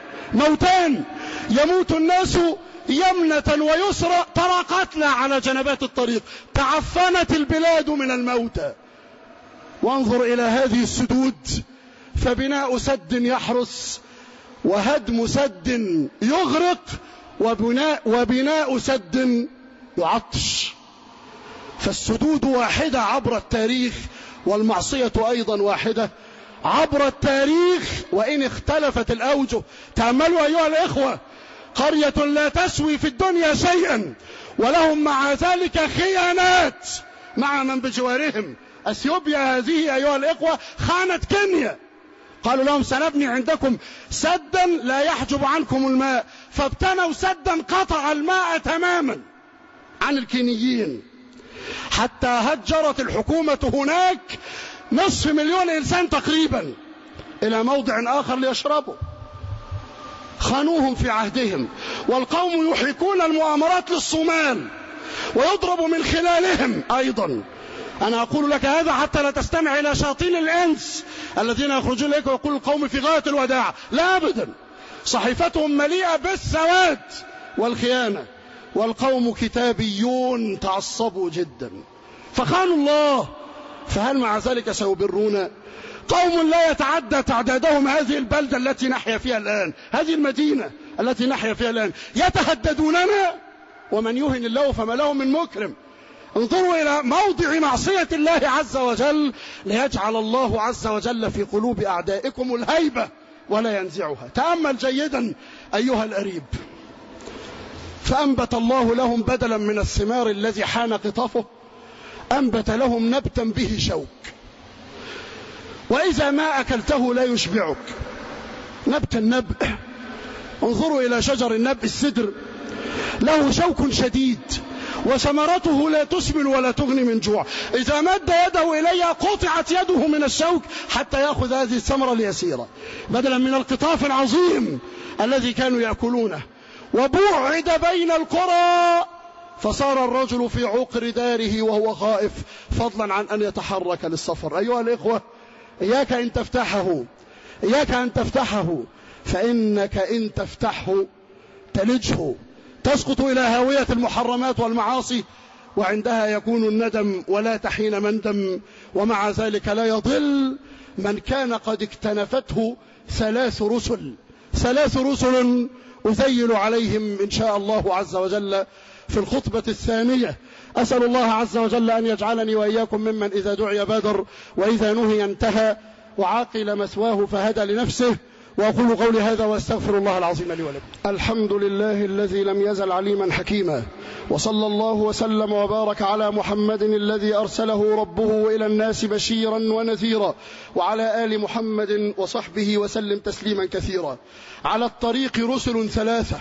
يموت الناس يمنة ويسرى، ترى قتلى على جنبات الطريق، تعفنت البلاد من الموتى. وانظر إلى هذه السدود، فبناء سد يحرس، وهدم سد يغرق، وبناء سد يعطش. فالسدود واحدة عبر التاريخ، والمعصية أيضا واحدة عبر التاريخ، وإن اختلفت الأوجه. تأملوا أيها الإخوة، قرية لا تسوي في الدنيا شيئا، ولهم مع ذلك خيانات مع من بجوارهم. أثيوبيا هذه أيها الإخوة خانت كينيا، قالوا لهم سنبني عندكم سدا لا يحجب عنكم الماء، فابتنوا سدا قطع الماء تماما عن الكينيين، حتى هجرت الحكومة هناك 500,000 إنسان تقريبا إلى موضع آخر ليشربوا. خانوهم في عهدهم، والقوم يحيكون المؤامرات للصومال ويضرب من خلالهم أيضا. أنا أقول لك هذا حتى لا تستمع إلى شياطين الإنس الذين يخرجون لك ويقول القوم في غاية الوداع، لا أبدا، صحيفتهم مليئة بالسواد والخيانة، والقوم كتابيون تعصبوا جدا فخانوا الله، فهل مع ذلك سيبرون؟ قوم لا يتعدى تعدادهم هذه البلدة التي نحيا فيها الآن، هذه المدينة التي نحيا فيها الآن، يتهددوننا، ومن يهن الله فما له من مكرم. انظروا إلى موضع معصية الله عز وجل ليجعل الله عز وجل في قلوب أعدائكم الهيبة ولا ينزعها. تأمل جيدا أيها الأريب، فأنبت الله لهم بدلا من الثمار الذي حان قطافه، أنبت لهم نبتا به شوك، وإذا ما أكلته لا يشبعك. نبت النبء، انظروا إلى شجر النبء السدر، له شوك شديد وثمرته لا تسمن ولا تغني من جوع، إذا مد يده إليها قطعت يده من الشوك حتى يأخذ هذه الثمرة اليسيرة بدلا من القطاف العظيم الذي كانوا يأكلونه. وبوعد بين القرى، فصار الرجل في عقر داره وهو خائف، فضلا عن أن يتحرك للسفر. أيها الإخوة، إياك أن تفتحه، فإنك إن تفتحه تلجه، تسقط إلى هاوية المحرمات والمعاصي، وعندها يكون الندم ولا تحين مندم. ومع ذلك لا يضل من كان قد اكتنفته 3 رسل أذيل عليهم إن شاء الله عز وجل في الخطبة الثانية. أسأل الله عز وجل أن يجعلني وإياكم ممن إذا دعي بادر، وإذا نهي انتهى، وعاقل مثواه فهدى لنفسه، وأقول قولي هذا وأستغفر الله العظيم لي ولكم. الحمد لله الذي لم يزل عليما حكيما، وصلى الله وسلم وبارك على محمد الذي أرسله ربه إلى الناس بشيرا ونذيرا، وعلى آل محمد وصحبه وسلم تسليما كثيرا. على الطريق رسل ثلاثة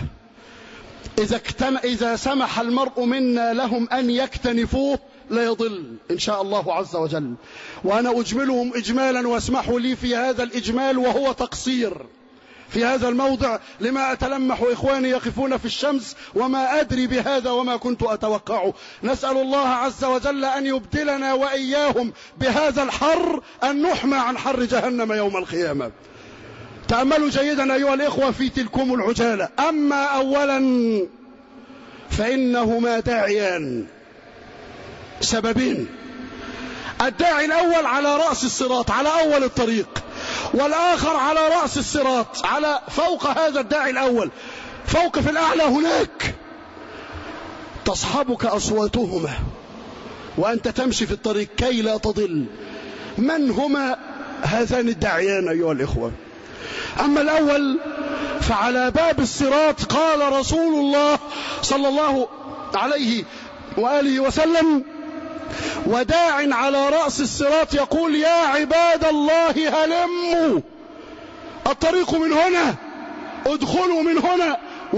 إذا سمح المرء منا لهم أن يكتنفوه لا يضل إن شاء الله عز وجل، وأنا أجملهم إجمالا، واسمحوا لي في هذا الإجمال وهو تقصير في هذا الموضع لما أتلمح إخواني يقفون في الشمس وما أدري بهذا وما كنت أتوقعه. نسأل الله عز وجل أن يبدلنا وإياهم بهذا الحر أن نحمى عن حر جهنم يوم القيامة. تأملوا جيدا أيها الإخوة في تلكم العجالة. أما أولا فإنهما داعيان، سببين: الداعي الأول على رأس الصراط على أول الطريق، والآخر على رأس الصراط على فوق هذا الداعي الأول، فوق في الأعلى هناك تصحبك أصواتهما وأنت تمشي في الطريق كي لا تضل. من هما هذان الداعيان أيها الإخوة؟ أما الأول فعلى باب الصراط قال رسول الله صلى الله عليه وآله وسلم: وداع على رأس الصراط يقول: يا عباد الله هلموا، الطريق من هنا، ادخلوا من هنا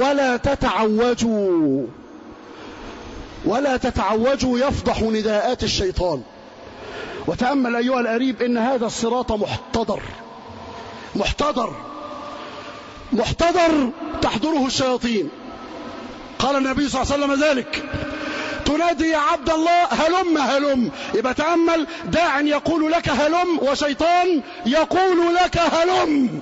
ولا تتعوجوا يفضح نداءات الشيطان. وتأمل أيها القريب إن هذا الصراط محتضر تحضره الشياطين. قال النبي صلى الله عليه وسلم ذلك: تنادي يا عبد الله هلم. يبقى تأمل، داع يقول لك هلم وشيطان يقول لك هلم،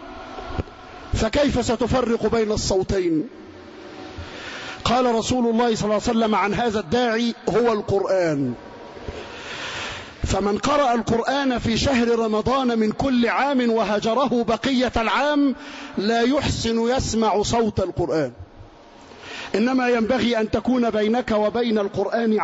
فكيف ستفرق بين الصوتين؟ قال رسول الله صلى الله عليه وسلم عن هذا الداعي: هو القرآن. فمن قرأ القرآن في شهر رمضان من كل عام وهجره بقية العام لا يحسن يسمع صوت القرآن. إنما ينبغي أن تكون بينك وبين القرآن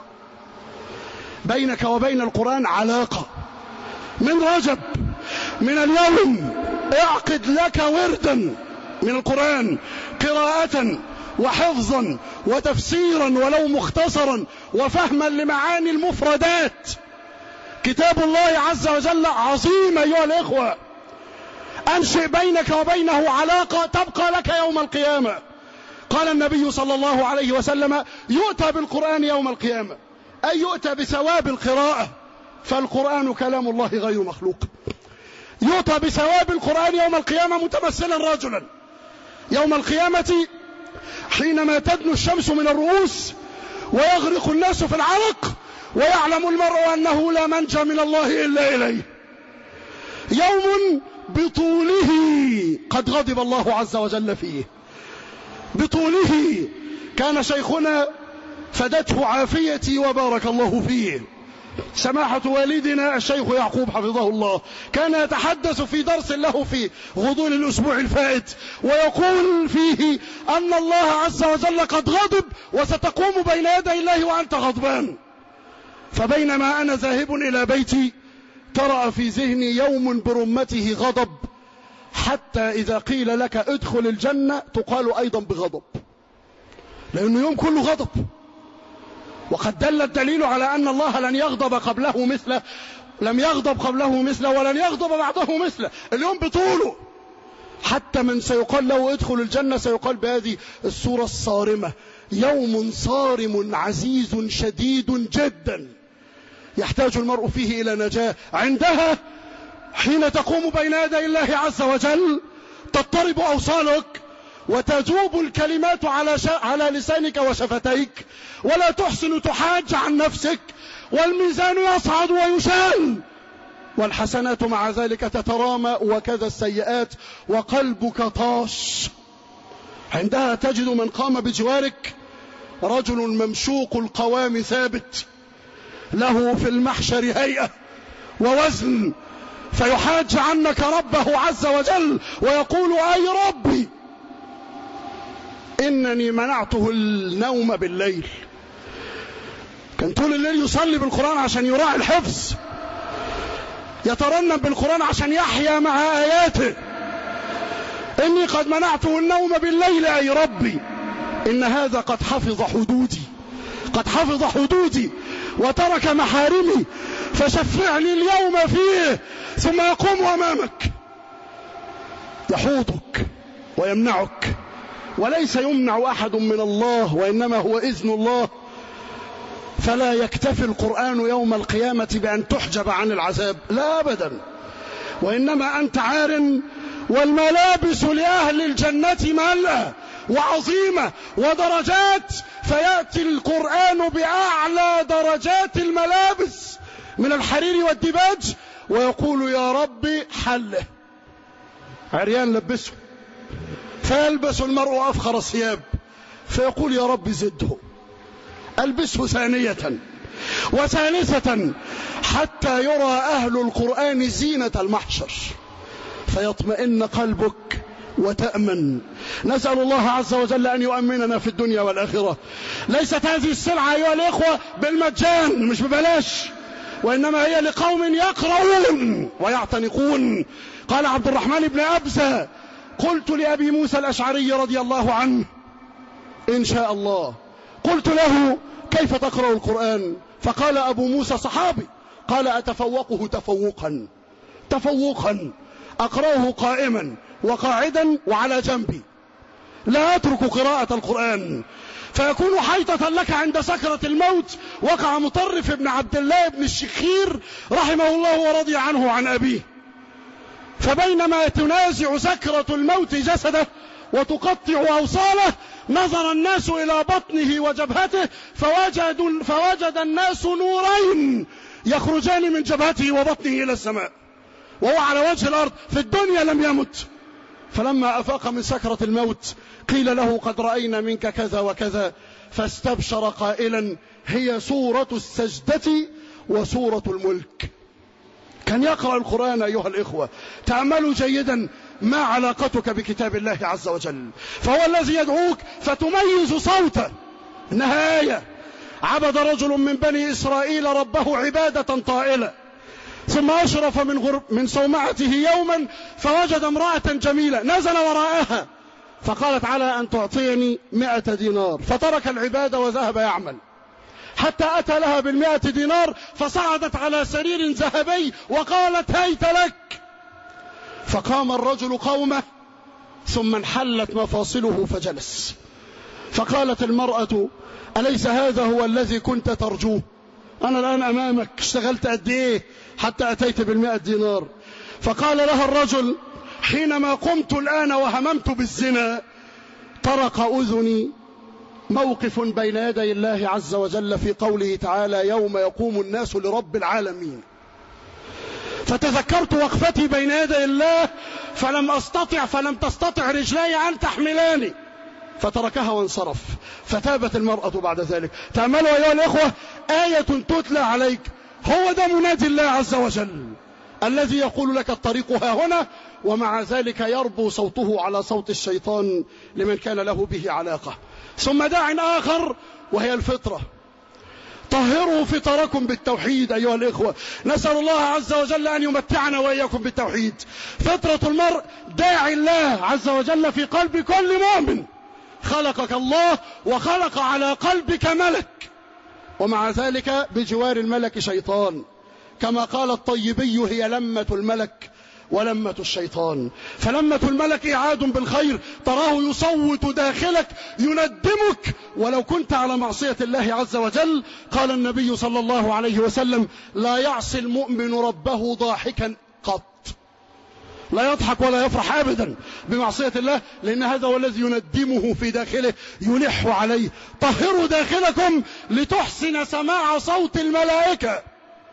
علاقة. من رجب من اليوم اعقد لك وردا من القرآن، قراءة وحفظا وتفسيرا ولو مختصرا وفهما لمعاني المفردات. كتاب الله عز وجل عظيم أيها الإخوة، أنشئ بينك وبينه علاقة تبقى لك يوم القيامة. قال النبي صلى الله عليه وسلم: يؤتى بالقرآن يوم القيامة، أي يؤتى بثواب القراءة، فالقرآن كلام الله غير مخلوق. يؤتى بثواب القرآن يوم القيامة متمثلا رجلا يوم القيامة حينما تدنو الشمس من الرؤوس ويغرق الناس في العرق ويعلم المرء أنه لا منجى من الله إلا إليه. يوم بطوله قد غضب الله عز وجل فيه، بطوله. كان شيخنا فدته عافيتي وبارك الله فيه سماحة والدنا الشيخ يعقوب حفظه الله، كان يتحدث في درس له في غضون الأسبوع الفائت ويقول فيه أن الله عز وجل قد غضب وستقوم بين يدي الله وأنت غضبان. فبينما أنا ذاهب إلى بيتي ترى في ذهني يوم برمته غضب، حتى إذا قيل لك ادخل الجنة تقال أيضا بغضب، لأنه يوم كله غضب. وقد دل الدليل على أن الله لن يغضب قبله مثله، لم يغضب قبله مثله ولن يغضب بعده مثله. اليوم بطوله، حتى من سيقال له ادخل الجنة سيقال بهذه الصورة الصارمة: يوم صارم عزيز شديد جدا يحتاج المرء فيه إلى نجاة. عندها حين تقوم بين يدي الله عز وجل تضطرب أوصالك وتذوب الكلمات على لسانك وشفتيك، ولا تحسن تحاج عن نفسك، والميزان يصعد ويشال، والحسنات مع ذلك تترامى وكذا السيئات، وقلبك طاش. عندها تجد من قام بجوارك رجل ممشوق القوام ثابت، له في المحشر هيئة ووزن، فيحاج عنك ربه عز وجل ويقول: أي ربي إنني منعته النوم بالليل. كان طول الليل يصلي بالقرآن عشان يراعي الحفظ، يترنم بالقرآن عشان يحيا مع آياته، إني قد منعته النوم بالليل أي ربي إن هذا قد حفظ حدودي، قد حفظ حدودي وترك محارمي، فشفعني اليوم فيه. ثم يقوم أمامك يحوطك ويمنعك، وليس يمنع أحد من الله وإنما هو إذن الله. فلا يكتفي القرآن يوم القيامة بأن تحجب عن العذاب، لا أبدا، وإنما أنت عار، والملابس لأهل الجنة ملأى وعظيمة ودرجات، فيأتي القرآن بأعلى درجات الملابس من الحرير والديباج ويقول يا ربي حله، عريان لبسه، فيلبس المرء أفخر الثياب فيقول يا رب زده، ألبسه ثانية وثالثة حتى يرى أهل القرآن زينة المحشر فيطمئن قلبك وتأمن. نسأل الله عز وجل أن يؤمننا في الدنيا والآخرة. ليست هذه السلعة أيها الإخوة بالمجان، مش ببلاش، وإنما هي لقوم يقرؤون ويعتنقون. قال عبد الرحمن بن أبزة قلت لأبي موسى الأشعري رضي الله عنه إن شاء الله، قلت له كيف تقرأ القرآن؟ فقال أبو موسى صحابي، قال أتفوقه تفوقا تفوقا، أقرأه قائما وقاعدا وعلى جنبي، لا أترك قراءة القرآن، فيكون حيطة لك عند سكرة الموت. وقع مطرف بن عبد الله بن الشخير رحمه الله ورضي عنه عن أبيه، فبينما تنازع سكرة الموت جسده وتقطع أوصاله نظر الناس إلى بطنه وجبهته فوجد الناس نورين يخرجان من جبهته وبطنه إلى السماء وهو على وجه الأرض، في الدنيا لم يمت. فلما أفاق من سكرة الموت قيل له قد رأينا منك كذا وكذا، فاستبشر قائلا هي سورة السجدة وسورة الملك. كان يقرأ القرآن أيها الإخوة. تأملوا جيدا ما علاقتك بكتاب الله عز وجل، فهو الذي يدعوك فتميز صوته. نهاية عبد رجل من بني إسرائيل ربه عبادة طائلة، ثم أشرف من صومعته يوما فوجد امرأة جميلة، نزل وراءها فقالت على أن تعطيني 100 دينار، فترك العبادة وذهب يعمل حتى أتى لها ب100 دينار، فصعدت على سرير ذهبي وقالت هيت لك. فقام الرجل قومه ثم انحلت مفاصله فجلس، فقالت المرأة أليس هذا هو الذي كنت ترجوه؟ أنا الآن أمامك، اشتغلت قد إيه حتى أتيت ب100 دينار؟ فقال لها الرجل حينما قمت الآن وهممت بالزنا طرق أذني موقف بين يدي الله عز وجل في قوله تعالى يوم يقوم الناس لرب العالمين، فتذكرت وقفتي بين يدي الله فلم تستطع رجلاي أن تحملاني، فتركها وانصرف. فتابت المرأة بعد ذلك. تأملوا أيها الإخوة، آية تتلى عليك، هو ده منادي الله عز وجل الذي يقول لك الطريق ها هنا، ومع ذلك يربو صوته على صوت الشيطان لمن كان له به علاقة. ثم داع آخر وهي الفطرة. طهروا فطركم بالتوحيد أيها الإخوة. نسأل الله عز وجل أن يمتعنا وإياكم بالتوحيد. فطرة المرء داعي الله عز وجل في قلب كل مؤمن. خلقك الله وخلق على قلبك ملك، ومع ذلك بجوار الملك شيطان، كما قال الطيبي هي لمة الملك ولمة الشيطان. فلمة الملك إعاد بالخير، تراه يصوت داخلك يندمك ولو كنت على معصية الله عز وجل. قال النبي صلى الله عليه وسلم لا يعصي المؤمن ربه ضاحكا قط، لا يضحك ولا يفرح أبدا بمعصية الله، لأن هذا هو الذي يندمه في داخله يلح عليه. طهروا داخلكم لتحسن سماع صوت الملائكة.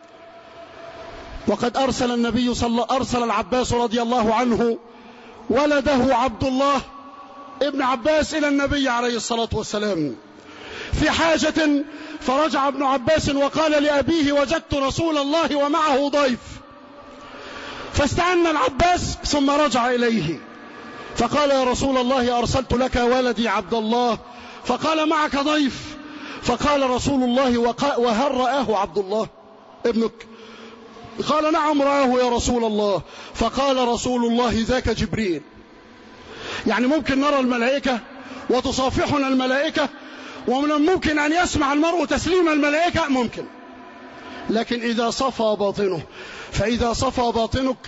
وقد أرسل العباس رضي الله عنه ولده عبد الله ابن عباس إلى النبي عليه الصلاة والسلام في حاجة، فرجع ابن عباس وقال لأبيه وجدت رسول الله ومعه ضيف، فاستعن العباس ثم رجع إليه فقال يا رسول الله أرسلت لك ولدي عبد الله، فقال معك ضيف، فقال رسول الله وهل رآه عبد الله ابنك؟ قال نعم رآه يا رسول الله. فقال رسول الله ذاك جبريل. يعني ممكن نرى الملائكة وتصافحنا الملائكة، ومن الممكن أن يسمع المرء تسليم الملائكة، ممكن، لكن إذا صفى باطنه، فإذا صفى باطنك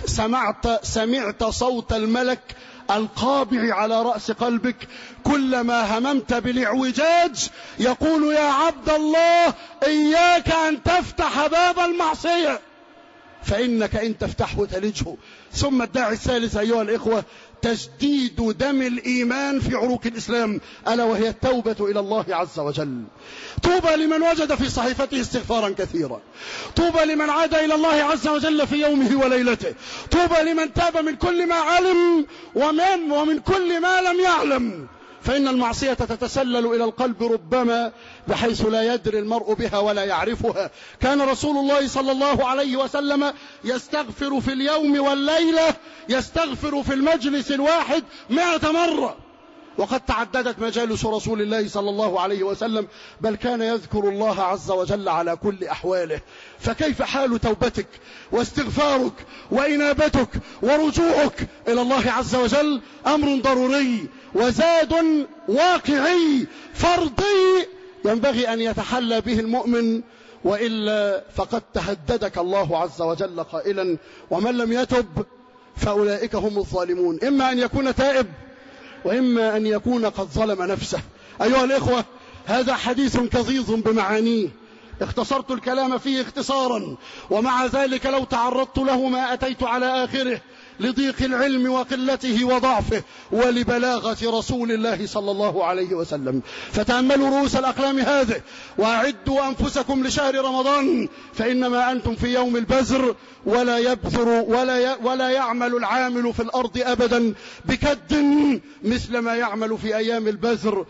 سمعت صوت الملك القابع على رأس قلبك كلما هممت بالاعوجاج يقول يا عبد الله إياك أن تفتح باب المعصية فإنك إن تفتحه تلجه. ثم الداعي الثالث أيها الإخوة تجديد دم الإيمان في عروق الإسلام، ألا وهي التوبة إلى الله عز وجل. طوبى لمن وجد في صحيفته استغفارا كثيرا، طوبى لمن عاد إلى الله عز وجل في يومه وليلته، طوبى لمن تاب من كل ما علم ومن كل ما لم يعلم، فإن المعصية تتسلل إلى القلب ربما بحيث لا يدري المرء بها ولا يعرفها. كان رسول الله صلى الله عليه وسلم يستغفر في اليوم والليلة، يستغفر في المجلس الواحد 100 مرة، وقد تعددت مجالس رسول الله صلى الله عليه وسلم، بل كان يذكر الله عز وجل على كل أحواله. فكيف حال توبتك واستغفارك وإنابتك ورجوعك إلى الله عز وجل؟ أمر ضروري وزاد واقعي فرضي ينبغي أن يتحلى به المؤمن، وإلا فقد تهددك الله عز وجل قائلا ومن لم يتب فأولئك هم الظالمون. إما أن يكون تائب وإما أن يكون قد ظلم نفسه. أيها الإخوة هذا حديث كظيظ بمعانيه، اختصرت الكلام فيه اختصارا، ومع ذلك لو تعرضت له ما أتيت على آخره لضيق العلم وقلته وضعفه ولبلاغة رسول الله صلى الله عليه وسلم. فتأملوا رؤوس الأقلام هذه وأعدوا أنفسكم لشهر رمضان، فإنما أنتم في يوم البذر، ولا يبذر ولا يعمل العامل في الأرض أبدا بكد مثل ما يعمل في أيام البذر،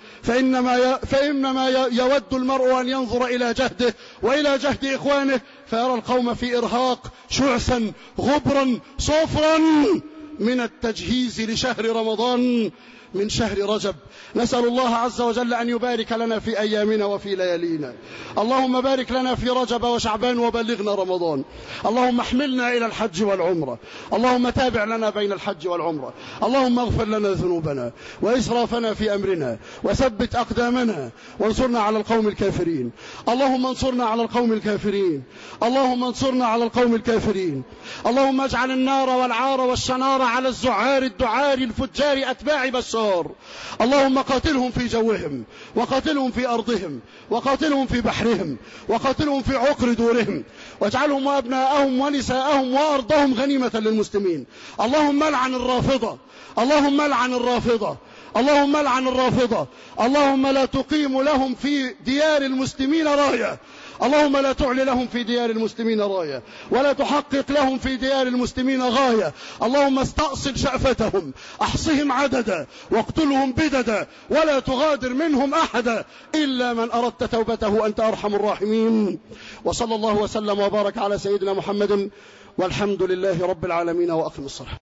فإنما يود المرء أن ينظر إلى جهده وإلى جهد إخوانه فيرى القوم في إرهاق شعثا غبرا صفرا من التجهيز لشهر رمضان من شهر رجب. نسأل الله عز وجل أن يبارك لنا في أيامنا وفي ليالينا. اللهم بارك لنا في رجب وشعبان وبلغنا رمضان. اللهم احملنا إلى الحج والعمرة. اللهم تابع لنا بين الحج والعمرة. اللهم اغفر لنا ذنوبنا وإسرافنا في أمرنا وثبت أقدامنا وانصرنا على القوم الكافرين. اللهم انصرنا على القوم الكافرين. اللهم انصرنا على القوم الكافرين. اللهم اجعل النار والعار والشنار على الزعار الدعار الفجار أتباع بشار. اللهم قاتلهم في جوهم وقاتلهم في أرضهم وقاتلهم في بحرهم وقاتلهم في عقر دورهم، واجعلهم وأبناءهم ونساءهم وأرضهم غنيمة للمسلمين. اللهم لعن الرافضة، اللهم لعن الرافضة، اللهم لعن الرافضة. اللهم لا تقيم لهم في ديار المسلمين راية، اللهم لا تعلي لهم في ديار المسلمين راية، ولا تحقق لهم في ديار المسلمين غاية. اللهم استأصل شأفتهم، احصهم عددا واقتلهم بددا، ولا تغادر منهم أحدا إلا من أردت توبته أنت أرحم الراحمين. وصلى الله وسلم وبارك على سيدنا محمد، والحمد لله رب العالمين، وأقم الصلاة.